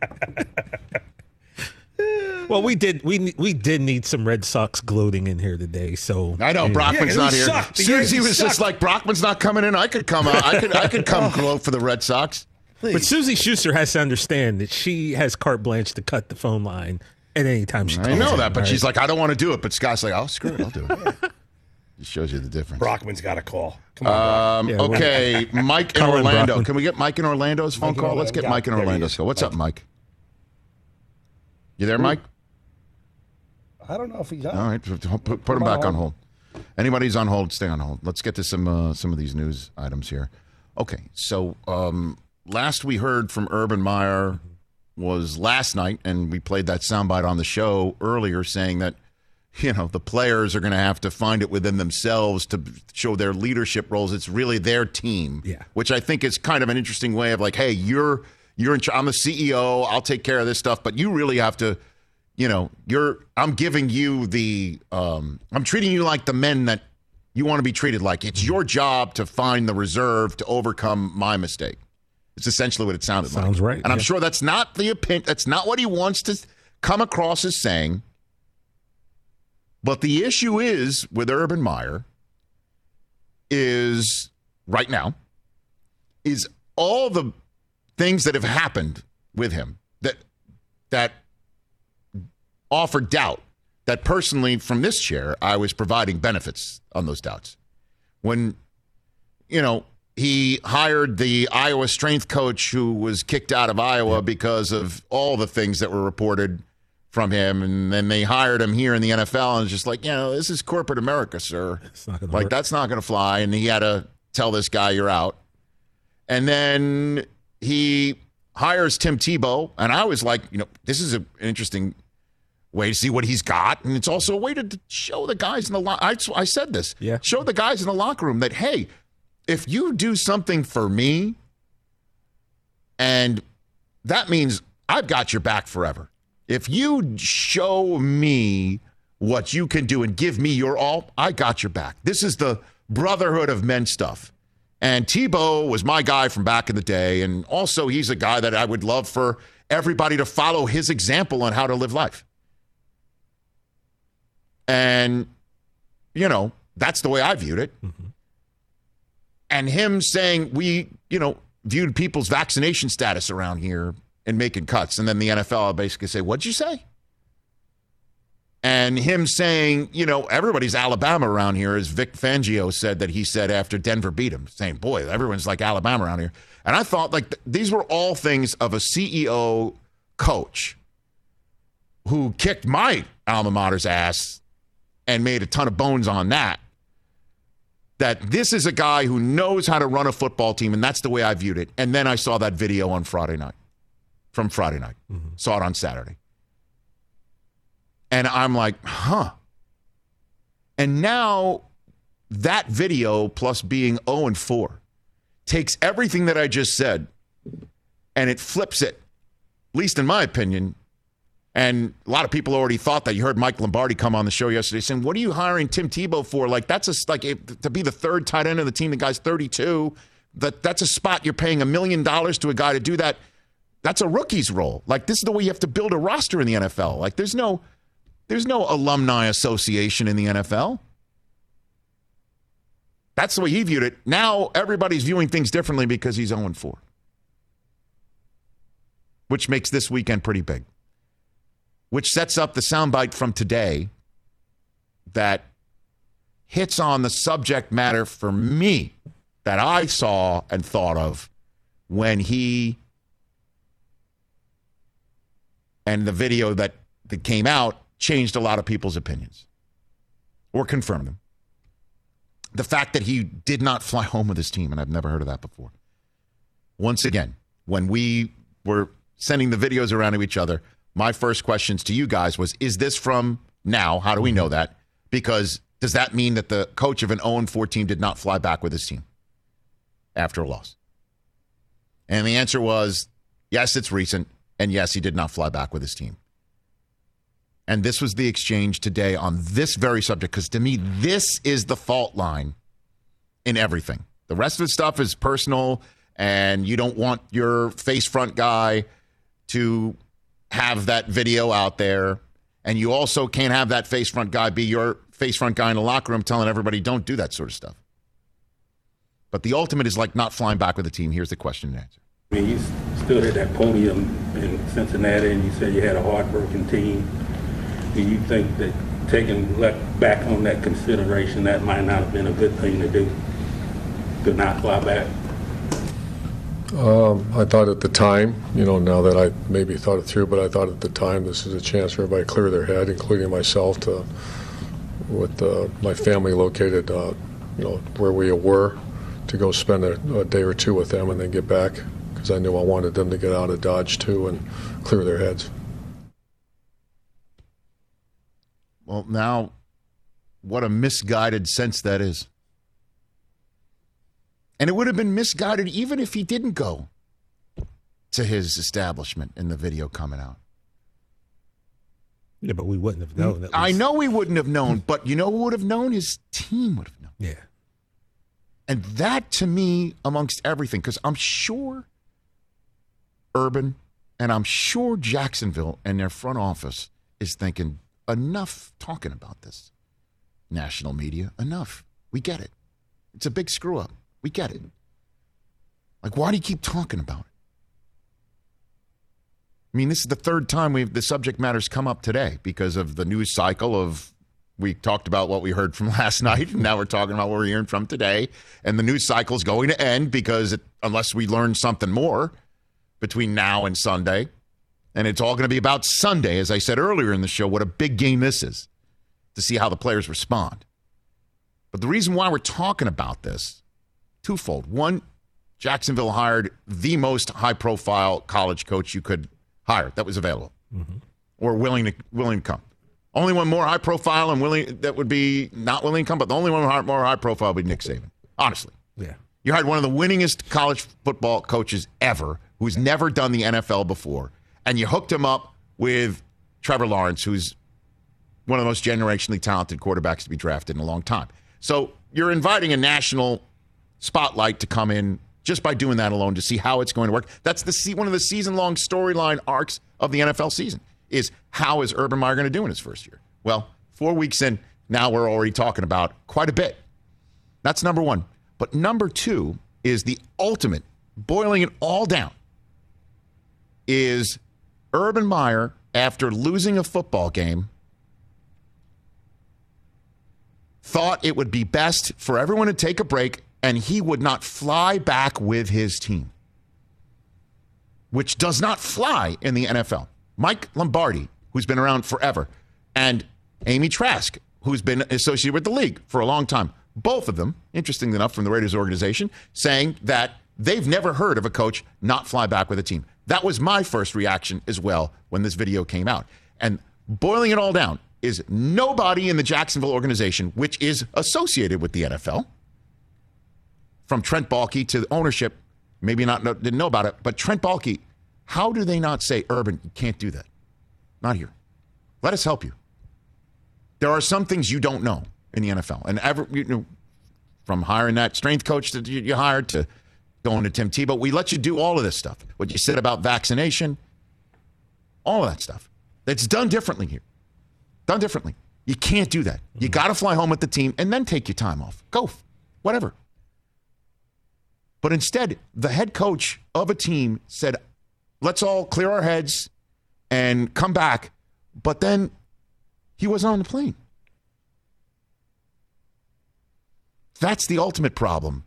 [SPEAKER 5] Well, we did need some Red Sox gloating in here today. So
[SPEAKER 4] I know Brockman's
[SPEAKER 7] Yeah,
[SPEAKER 4] not
[SPEAKER 7] he
[SPEAKER 4] here.
[SPEAKER 7] sucked. The
[SPEAKER 4] Susie
[SPEAKER 7] Yankees
[SPEAKER 4] was just
[SPEAKER 7] sucked.
[SPEAKER 4] like, Brockman's not coming in. I could come out. I could come gloat for the Red Sox.
[SPEAKER 5] But Susie Schuster has to understand that she has carte blanche to cut the phone line at any time she calls.
[SPEAKER 4] I know
[SPEAKER 5] in,
[SPEAKER 4] that, but
[SPEAKER 5] all
[SPEAKER 4] she's
[SPEAKER 5] right?
[SPEAKER 4] like, I don't want to do it. But Scott's like, oh, screw it, I'll do it. It shows you the difference.
[SPEAKER 7] Brockman's got a call. Come on,
[SPEAKER 5] Yeah,
[SPEAKER 4] Okay, Mike in
[SPEAKER 5] Colin
[SPEAKER 4] Orlando.
[SPEAKER 5] Brockman.
[SPEAKER 4] Can we get Mike in Orlando's phone
[SPEAKER 7] Mike in
[SPEAKER 4] call? Let's get
[SPEAKER 7] Orlando.
[SPEAKER 4] Mike in
[SPEAKER 7] Yeah, there he
[SPEAKER 4] Orlando's
[SPEAKER 7] is.
[SPEAKER 4] call. What's up, Mike? You there, Mike?
[SPEAKER 7] I don't know if he's on.
[SPEAKER 4] All right, put him back on hold. Anybody's on hold, stay on hold. Let's get to some of these news items here. Okay, so last we heard from Urban Meyer was last night, and we played that soundbite on the show earlier saying that, the players are going to have to find it within themselves to show their leadership roles. It's really their team, which I think is kind of an interesting way of like, hey, you're in charge. I'm the CEO. I'll take care of this stuff, but you really have to. I'm giving you I'm treating you like the men that you want to be treated like. It's your job to find the reserve to overcome my mistake. It's essentially what it sounded like.
[SPEAKER 5] Sounds right.
[SPEAKER 4] And I'm sure that's not the opinion. That's not what he wants to come across as saying. But the issue is with Urban Meyer is right now is all the things that have happened with him that offer doubt that personally from this chair I was providing benefits on those doubts. When, he hired the Iowa strength coach who was kicked out of Iowa because of all the things that were reported from him, and then they hired him here in the NFL, and it's just like, this is corporate America, sir.
[SPEAKER 5] It's not gonna
[SPEAKER 4] like,
[SPEAKER 5] work.
[SPEAKER 4] that's not going to fly, and he had to tell this guy, you're out. And then he hires Tim Tebow, and I was like, this is an interesting way to see what he's got, and it's also a way to show the guys in the I said this.
[SPEAKER 5] Yeah.
[SPEAKER 4] Show the guys in the locker room that, hey, if you do something for me, and that means I've got your back forever. If you show me what you can do and give me your all, I got your back. This is the brotherhood of men stuff. And Tebow was my guy from back in the day, and also he's a guy that I would love for everybody to follow his example on how to live life. And, that's the way I viewed it. Mm-hmm. And him saying we, viewed people's vaccination status around here and making cuts. And then the NFL will basically say, what'd you say? And him saying, everybody's Alabama around here, as Vic Fangio said that he said after Denver beat him, saying, boy, everyone's like Alabama around here. And I thought these were all things of a CEO coach who kicked my alma mater's ass and made a ton of bones on that this is a guy who knows how to run a football team, and that's the way I viewed it. And then I saw that video on Friday night, from Friday night. Mm-hmm. Saw it on Saturday. And I'm like, huh. And now that video, plus being 0-4, takes everything that I just said and it flips it, at least in my opinion. And a lot of people already thought that. You heard Mike Lombardi come on the show yesterday saying, what are you hiring Tim Tebow for? Like, to be the third tight end of the team. The guy's 32. That's a spot you're paying $1 million to a guy to do that. That's a rookie's role. Like, this is the way you have to build a roster in the NFL. Like, there's no There's no alumni association in the NFL. That's the way he viewed it. Now everybody's viewing things differently because he's 0-4. Which makes this weekend pretty big. Which sets up the soundbite from today that hits on the subject matter for me that I saw and thought of when he and the video that came out changed a lot of people's opinions or confirmed them. The fact that he did not fly home with his team, and I've never heard of that before. Once again, when we were sending the videos around to each other, my first questions to you guys was, is this from now? How do we know that? Because does that mean that the coach of an 0-4 team did not fly back with his team after a loss? And the answer was, yes, it's recent, and yes, he did not fly back with his team. And this was the exchange today on this very subject, because to me, this is the fault line in everything. The rest of the stuff is personal, and you don't want your face front guy to have that video out there. And you also can't have that face front guy be your face front guy in the locker room telling everybody don't do that sort of stuff. But the ultimate is like not flying back with the team. Here's the question and answer.
[SPEAKER 9] I mean, you stood at that podium in Cincinnati and you said you had a hard-working team. Do you think that taking back on that consideration, that might not have been a good thing to do, to not fly back?
[SPEAKER 10] I thought at the time, now that I maybe thought it through, but I thought at the time this is a chance for everybody to clear their head, including myself, with my family located, where we were, to go spend a day or two with them and then get back, because I knew I wanted them to get out of Dodge too and clear their heads.
[SPEAKER 4] Well, now, what a misguided sense that is. And it would have been misguided even if he didn't go to his establishment in the video coming out.
[SPEAKER 5] Yeah, but we wouldn't have known.
[SPEAKER 4] I know we wouldn't have known, but you know who would have known? His team would have known.
[SPEAKER 5] Yeah.
[SPEAKER 4] And that, to me, amongst everything, because I'm sure Urban and I'm sure Jacksonville and their front office is thinking, enough talking about this. National media, enough. We get it. It's a big screw up. We get it. Like, why do you keep talking about it? I mean, this is the third time the subject matter's come up today because of the news cycle of, we talked about what we heard from last night, and now we're talking about what we're hearing from today. And the news cycle's going to end because unless we learn something more between now and Sunday, and it's all going to be about Sunday, as I said earlier in the show, what a big game this is to see how the players respond. But the reason why we're talking about this, twofold. One, Jacksonville hired the most high-profile college coach you could hire that was available or willing to come. Only one more high-profile and willing that would be not willing to come, but the only one more high-profile would be Nick Saban, honestly.
[SPEAKER 5] Yeah.
[SPEAKER 4] You hired one of the winningest college football coaches ever who's never done the NFL before, and you hooked him up with Trevor Lawrence, who's one of the most generationally talented quarterbacks to be drafted in a long time. So you're inviting a national spotlight to come in just by doing that alone to see how it's going to work. That's one of the season-long storyline arcs of the NFL season is how is Urban Meyer going to do in his first year? Well, 4 weeks in, now we're already talking about quite a bit. That's number one. But number two is the ultimate, boiling it all down, is Urban Meyer, after losing a football game, thought it would be best for everyone to take a break and he would not fly back with his team, which does not fly in the NFL. Mike Lombardi, who's been around forever, and Amy Trask, who's been associated with the league for a long time, both of them, interestingly enough, from the Raiders organization, saying that they've never heard of a coach not fly back with a team. That was my first reaction as well when this video came out. And boiling it all down is nobody in the Jacksonville organization, which is associated with the NFL, from Trent Baalke to ownership, maybe didn't know about it, but Trent Baalke, how do they not say, Urban, you can't do that? Not here. Let us help you. There are some things you don't know in the NFL. And from hiring that strength coach that you hired to going to Tim Tebow, we let you do all of this stuff. What you said about vaccination, all of that stuff. It's done differently here. Done differently. You can't do that. You got to fly home with the team and then take your time off. Go, whatever. But instead, the head coach of a team said, let's all clear our heads and come back. But then he wasn't on the plane. That's the ultimate problem.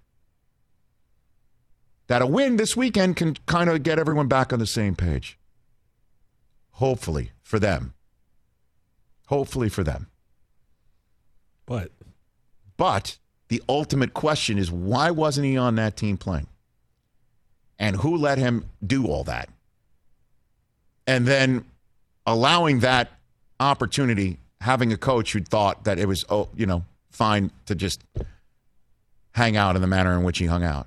[SPEAKER 4] That a win this weekend can kind of get everyone back on the same page. Hopefully for them. Hopefully for them. But the ultimate question is, why wasn't he on that team playing? And who let him do all that? And then allowing that opportunity, having a coach who thought that it was, fine to just hang out in the manner in which he hung out.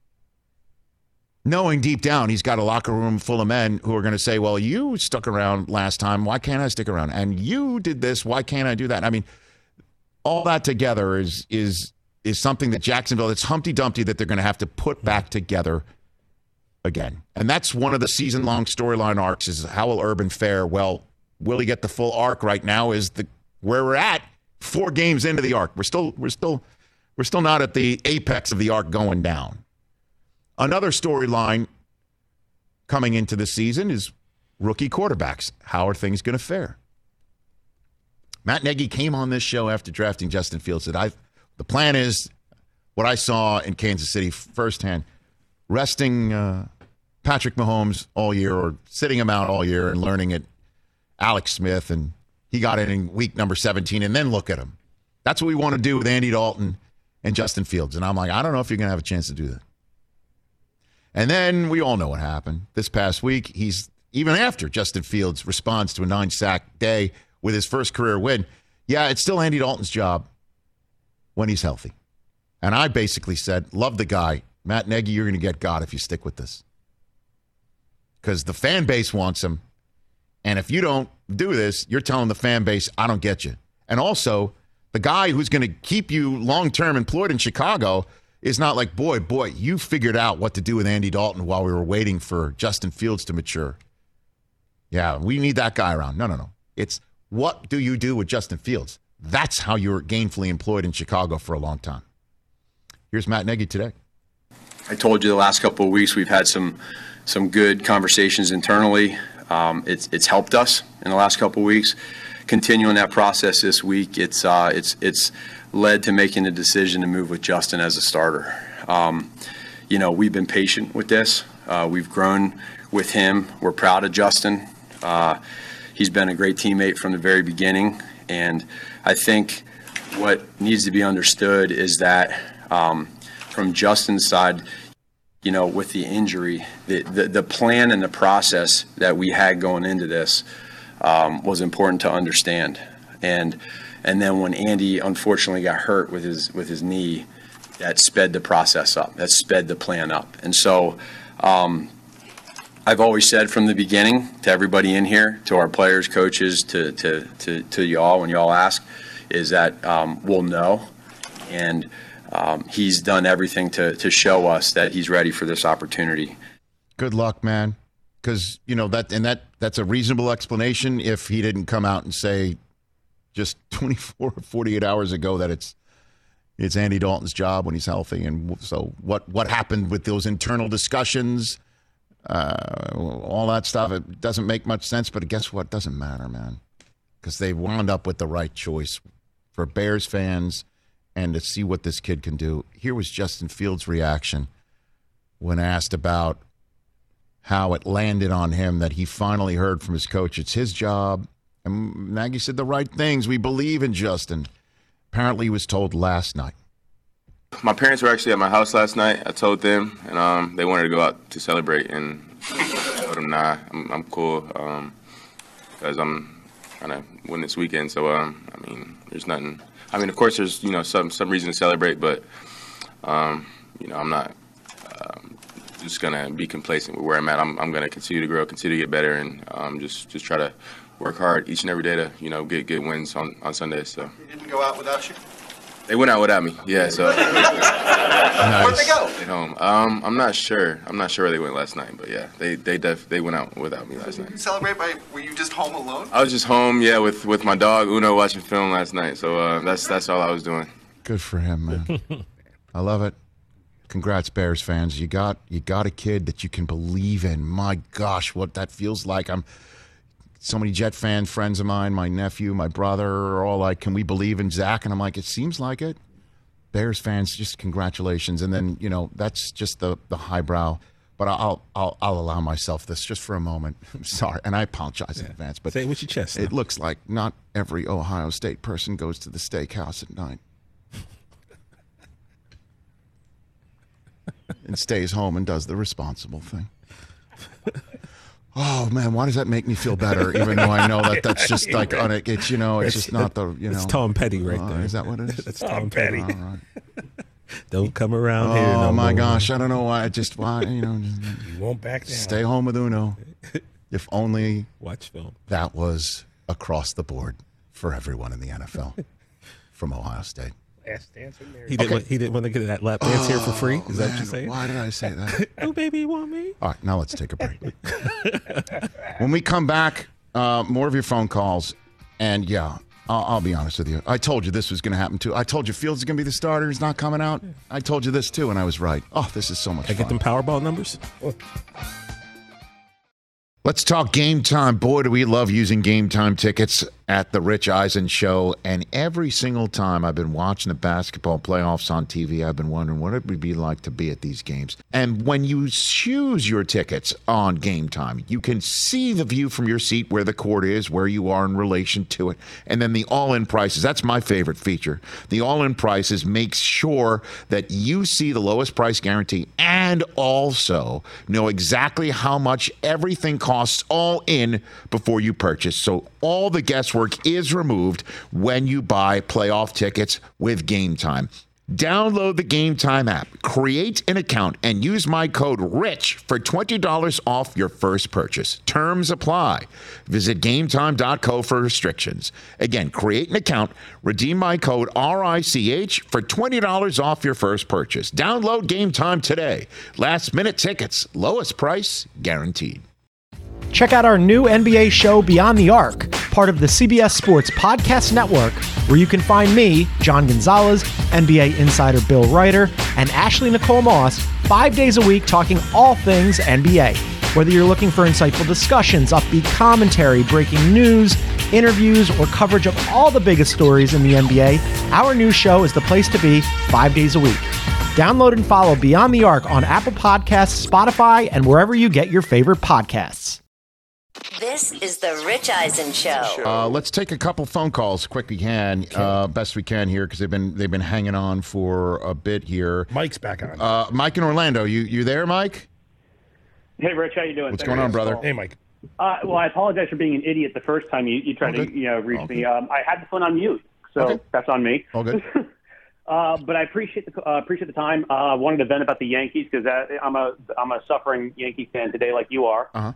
[SPEAKER 4] Knowing deep down he's got a locker room full of men who are going to say, well, you stuck around last time. Why can't I stick around? And you did this. Why can't I do that? I mean, all that together is something that Jacksonville, it's Humpty Dumpty that they're going to have to put back together again. And that's one of the season-long storyline arcs is how will Urban fare? Well, will he get the full arc? Right now is where we're at 4 games into the arc. We're still not at the apex of the arc going down. Another storyline coming into the season is rookie quarterbacks. How are things going to fare? Matt Nagy came on this show after drafting Justin Fields. Said, the plan is what I saw in Kansas City firsthand, resting Patrick Mahomes all year or sitting him out all year and learning at Alex Smith. And he got in week number 17 and then look at him. That's what we want to do with Andy Dalton and Justin Fields. And I'm like, I don't know if you're going to have a chance to do that. And then we all know what happened. This past week, even after Justin Fields responds to a 9-sack day with his first career win, it's still Andy Dalton's job when he's healthy. And I basically said, love the guy. Matt Nagy, you're going to get God if you stick with this. Because the fan base wants him. And if you don't do this, you're telling the fan base, I don't get you. And also, the guy who's going to keep you long-term employed in Chicago is not like, boy, you figured out what to do with Andy Dalton while we were waiting for Justin Fields to mature. Yeah, we need that guy around. No. It's what do you do with Justin Fields? That's how you're gainfully employed in Chicago for a long time. Here's Matt Nagy today.
[SPEAKER 11] I told you the last couple of weeks we've had some good conversations internally. It's helped us in the last couple of weeks. Continuing that process this week, it's led to making the decision to move with Justin as a starter. We've been patient with this. We've grown with him. We're proud of Justin. He's been a great teammate from the very beginning. And I think what needs to be understood is that from Justin's side, with the injury, the plan and the process that we had going into this was important to understand. And then when Andy unfortunately got hurt with his knee, that sped the process up. That sped the plan up. And so I've always said from the beginning to everybody in here, to our players, coaches, to y'all when y'all ask, is that we'll know. And he's done everything to show us that he's ready for this opportunity.
[SPEAKER 4] Good luck, man. Because, that's a reasonable explanation if he didn't come out and say just 24 or 48 hours ago that it's Andy Dalton's job when he's healthy. And so what happened with those internal discussions, all that stuff, it doesn't make much sense. But guess what? It doesn't matter, man, because they wound up with the right choice for Bears fans and to see what this kid can do. Here was Justin Fields' reaction when asked about how it landed on him that he finally heard from his coach. It's his job. And Nagy said the right things. We believe in Justin. Apparently he was told last night.
[SPEAKER 12] My parents were actually at my house last night. I told them, and they wanted to go out to celebrate. And I told them, nah, I'm cool, because I'm kind of winning this weekend. So, there's nothing. Of course, there's, some reason to celebrate, but, I'm not just going to be complacent with where I'm at. I'm going to continue to grow, continue to get better, and just try to work hard each and every day to, get wins on Sundays. So.
[SPEAKER 13] He didn't go out without you?
[SPEAKER 12] They went out without me. Yeah, so.
[SPEAKER 4] Nice.
[SPEAKER 13] Where'd they go?
[SPEAKER 12] At home. I'm not sure. I'm not sure where they went last night, but yeah, they went out without me last night.
[SPEAKER 13] You celebrate were you just home alone?
[SPEAKER 12] I was just home, yeah, with my dog Uno watching film last night. So that's all I was doing.
[SPEAKER 4] Good for him, man. I love it. Congrats, Bears fans. You got a kid that you can believe in. My gosh, what that feels like. So many Jet fan friends of mine, my nephew, my brother, are all like, "Can we believe in Zach?" And I'm like, "It seems like it." Bears fans, just congratulations. And then, that's just the highbrow. But I'll allow myself this just for a moment. I'm sorry, and I apologize in advance. But
[SPEAKER 5] say it with your chest.
[SPEAKER 4] It looks like not every Ohio State person goes to the steakhouse at night and stays home and does the responsible thing. Oh man, why does that make me feel better? Even though I know that's just like it's just not the
[SPEAKER 5] It's Tom Petty right there.
[SPEAKER 4] Is that what it is?
[SPEAKER 5] That's Tom Petty.
[SPEAKER 4] All right.
[SPEAKER 5] Don't come around here.
[SPEAKER 4] Oh my
[SPEAKER 5] more.
[SPEAKER 4] gosh, I don't know why.
[SPEAKER 7] You won't back down.
[SPEAKER 4] Stay home with Uno. If only
[SPEAKER 5] watch film.
[SPEAKER 4] That was across the board for everyone in the NFL from Ohio State.
[SPEAKER 7] Last dance in there.
[SPEAKER 5] He didn't want to get that lap dance here for free. Is that what you're saying?
[SPEAKER 4] Why did I say that?
[SPEAKER 5] Oh, baby, you want me?
[SPEAKER 4] All right, now let's take a break. When we come back, more of your phone calls. And, I'll be honest with you. I told you this was going to happen, too. I told you Fields is going to be the starter. He's not coming out. I told you this, too, and I was right. Oh, this is so much fun.
[SPEAKER 5] I get them Powerball numbers?
[SPEAKER 4] Let's talk Game Time. Boy, do we love using Game Time tickets at the Rich Eisen Show. And every single time I've been watching the basketball playoffs on TV, I've been wondering what it would be like to be at these games. And when you choose your tickets on Game Time, you can see the view from your seat where the court is, where you are in relation to it. And then the all-in prices. That's my favorite feature. The all-in prices makes sure that you see the lowest price guarantee and also know exactly how much everything costs all in before you purchase. So all the guesswork is removed when you buy playoff tickets with Game Time. Download the Game Time app, create an account, and use my code RICH for $20 off your first purchase. Terms apply. Visit GameTime.co for restrictions. Again, create an account, redeem my code RICH for $20 off your first purchase. Download Game Time today. Last minute tickets, lowest price guaranteed.
[SPEAKER 14] Check out our new NBA show, Beyond the Arc, part of the CBS Sports Podcast Network, where you can find me, John Gonzalez, NBA insider Bill Ryder, and Ashley Nicole Moss 5 days a week talking all things NBA. Whether you're looking for insightful discussions, upbeat commentary, breaking news, interviews, or coverage of all the biggest stories in the NBA, our new show is the place to be 5 days a week. Download and follow Beyond the Arc on Apple Podcasts, Spotify, and wherever you get your favorite podcasts.
[SPEAKER 1] This is the Rich Eisen Show.
[SPEAKER 4] Let's take a couple phone calls, quick we can, best we can here, because they've been hanging on for a bit here.
[SPEAKER 7] Mike's back on.
[SPEAKER 4] Mike in Orlando, you there, Mike?
[SPEAKER 15] Hey, Rich, how you doing?
[SPEAKER 4] What's going on, brother?
[SPEAKER 7] Hey, Mike.
[SPEAKER 15] Well, I apologize for being an idiot the first time you tried to reach me. I had the phone on mute, so that's on me.
[SPEAKER 4] All good.
[SPEAKER 15] But I appreciate the time. I wanted to vent about the Yankees because I'm a suffering Yankee fan today, like you are.
[SPEAKER 4] Uh-huh.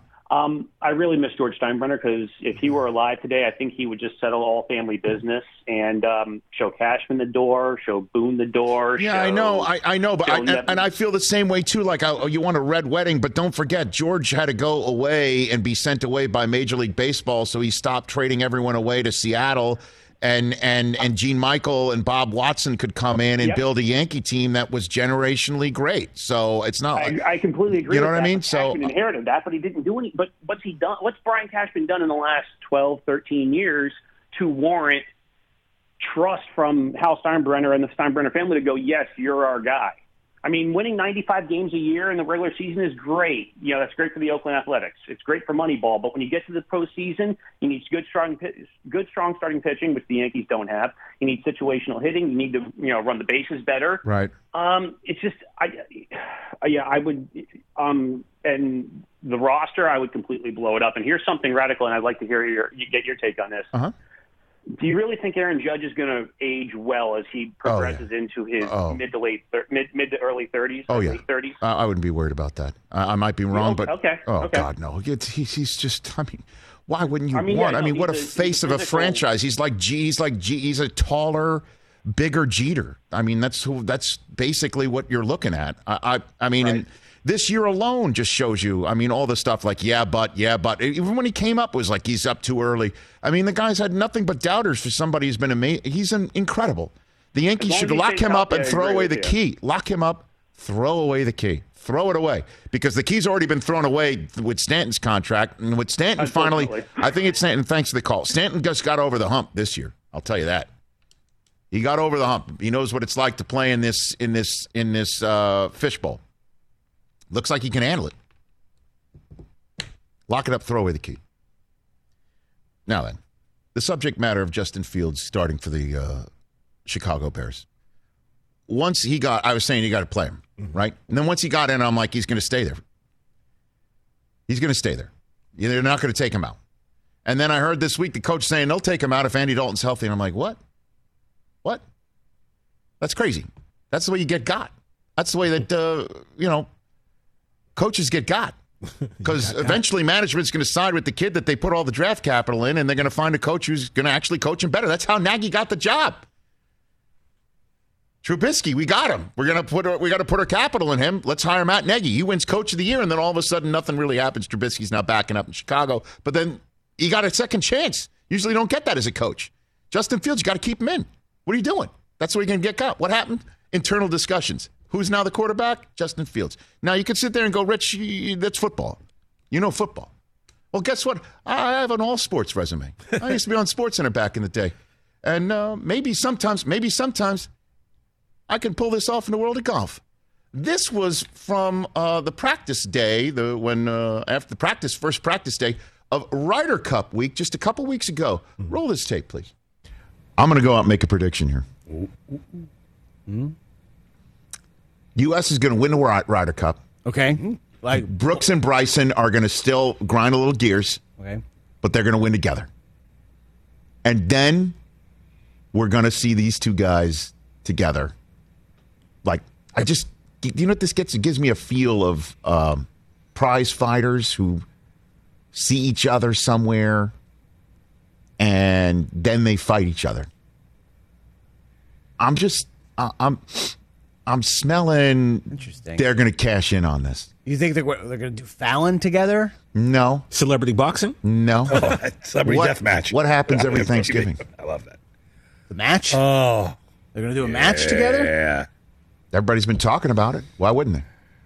[SPEAKER 15] I really miss George Steinbrenner because if he were alive today, I think he would just settle all family business and show Cashman the door, show Boone the door.
[SPEAKER 4] Yeah, I know, but I feel the same way too. Like you want a red wedding, but don't forget George had to go away and be sent away by Major League Baseball, so he stopped trading everyone away to Seattle. And Gene Michael and Bob Watson could come in and build a Yankee team that was generationally great. So it's not.
[SPEAKER 15] I completely agree.
[SPEAKER 4] You know
[SPEAKER 15] with
[SPEAKER 4] what
[SPEAKER 15] that.
[SPEAKER 4] I mean?
[SPEAKER 15] Cashman inherited that, but he didn't do any. But what's he done? What's Brian Cashman done in the last 12, 13 years to warrant trust from Hal Steinbrenner and the Steinbrenner family to go, yes, you're our guy? I mean, winning 95 games a year in the regular season is great. You know, that's great for the Oakland Athletics. It's great for Moneyball. But when you get to the postseason, you need good, strong starting pitching, which the Yankees don't have. You need situational hitting. You need to, run the bases better.
[SPEAKER 4] Right.
[SPEAKER 15] It's just, I would, and the roster, I would completely blow it up. And here's something radical, and I'd like to get your take on this.
[SPEAKER 4] Uh-huh.
[SPEAKER 15] Do you really think Aaron Judge is going to age well as he progresses into his mid to early 30s?
[SPEAKER 4] Oh, yeah.
[SPEAKER 15] Late 30s?
[SPEAKER 4] I wouldn't be worried about that. I might be wrong, but
[SPEAKER 15] okay.
[SPEAKER 4] God, no. He's just. I mean, why wouldn't you want? I mean, what a face of a franchise. He's a taller, bigger Jeter. I mean, that's basically what you're looking at. I mean, and this year alone just shows you, I mean, all the stuff like, but. Even when he came up, it was like he's up too early. I mean, the guy's had nothing but doubters for somebody who's been amazing. He's incredible. The Yankees should lock him up and throw away the key. Lock him up, throw away the key. Throw it away. Because the key's already been thrown away with Stanton's contract. And with Stanton finally, I think it's Stanton, thanks to the call. Stanton just got over the hump this year. I'll tell you that. He got over the hump. He knows what it's like to play in this fishbowl. Looks like he can handle it. Lock it up, throw away the key. Now then, the subject matter of Justin Fields starting for the Chicago Bears. Once I was saying you got to play him, right? And then once he got in, I'm like, he's going to stay there. He's going to stay there. They're not going to take him out. And then I heard this week the coach saying they'll take him out if Andy Dalton's healthy. And I'm like, what? What? That's crazy. That's the way you get got. That's the way that, coaches get got. Because eventually management's going to side with the kid that they put all the draft capital in, and they're going to find a coach who's going to actually coach him better. That's how Nagy got the job. Trubisky, we got him. We got to put our capital in him. Let's hire Matt Nagy. He wins Coach of the Year, and then all of a sudden nothing really happens. Trubisky's now backing up in Chicago, but then he got a second chance. Usually don't get that as a coach. Justin Fields, you got to keep him in. What are you doing? That's where you're going to get caught. What happened? Internal discussions. Who's now the quarterback? Justin Fields. Now you can sit there and go, Rich, that's football. You know football. Well, guess what? I have an all-sports resume. I used to be on SportsCenter back in the day. And maybe sometimes I can pull this off in the world of golf. This was from the practice day, after the first practice day of Ryder Cup week, just a couple weeks ago. Roll this tape, please. I'm going to go out and make a prediction here. U.S. is going to win the Ryder Cup.
[SPEAKER 16] Okay.
[SPEAKER 4] Like Brooks and Bryson are going to still grind a little gears. Okay. But they're going to win together. And then we're going to see these two guys together. Like, you know what this gets? It gives me a feel of prize fighters who see each other somewhere and then they fight each other. I'm smelling
[SPEAKER 16] interesting.
[SPEAKER 4] They're going to cash in on this.
[SPEAKER 16] You think they're going to do Fallon together?
[SPEAKER 4] No.
[SPEAKER 5] Celebrity boxing?
[SPEAKER 4] No.
[SPEAKER 7] Celebrity death match.
[SPEAKER 4] What happens every Thanksgiving?
[SPEAKER 7] I love that.
[SPEAKER 16] The match?
[SPEAKER 7] Oh.
[SPEAKER 16] They're going to do a match together?
[SPEAKER 7] Yeah.
[SPEAKER 4] Everybody's been talking about it. Why wouldn't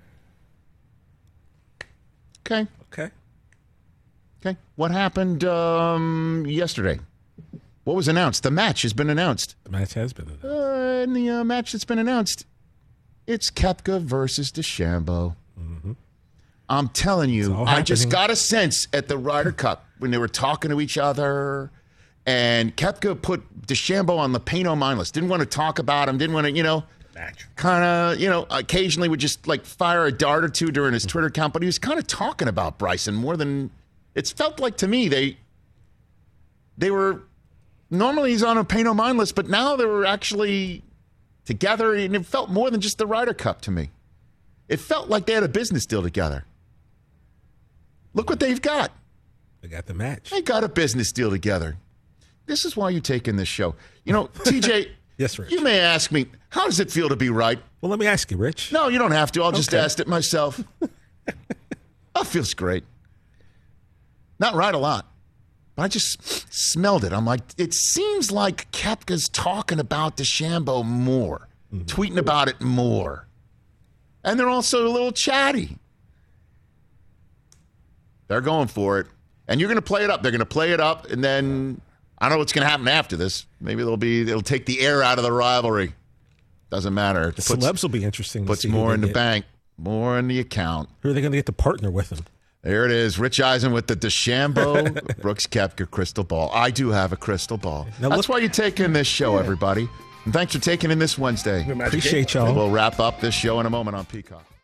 [SPEAKER 4] they? Okay. What happened yesterday? What was announced? The match has been announced.
[SPEAKER 5] The match has been announced.
[SPEAKER 4] And the match that's been announced, it's Koepka versus DeChambeau. Mm-hmm. I'm telling you, I just got a sense at the Ryder Cup when they were talking to each other, and Koepka put DeChambeau on the pay no mind list. Didn't want to talk about him. Didn't want to, kind of, occasionally would just like fire a dart or two during his Twitter account. But he was kind of talking about Bryson more than it's felt like to me. They were. Normally he's on a pay no mind list, but now they were actually together, and it felt more than just the Ryder Cup to me. It felt like they had a business deal together. Look what they've got.
[SPEAKER 5] They got the match.
[SPEAKER 4] They got a business deal together. This is why you take in this show. TJ,
[SPEAKER 5] yes, Rich.
[SPEAKER 4] You may ask me, how does it feel to be right?
[SPEAKER 5] Well, let me ask you, Rich.
[SPEAKER 4] No, you don't have to. I'll just ask it myself. That feels great. Not right a lot. But I just smelled it. I'm like, it seems like Koepka's talking about DeChambeau more, tweeting about it more. And they're also a little chatty. They're going for it. And you're going to play it up. They're going to play it up, and then I don't know what's going to happen after this. Maybe it'll take the air out of the rivalry. Doesn't matter.
[SPEAKER 5] The celebs will be interesting.
[SPEAKER 4] Puts more in the bank, more in the account.
[SPEAKER 5] Who are they going to get to partner with them?
[SPEAKER 4] There it is. Rich Eisen with the DeChambeau, Brooks Koepka crystal ball. I do have a crystal ball. That's why you take in this show, everybody. And thanks for taking in this Wednesday.
[SPEAKER 5] Appreciate y'all.
[SPEAKER 4] We'll wrap up this show in a moment on Peacock.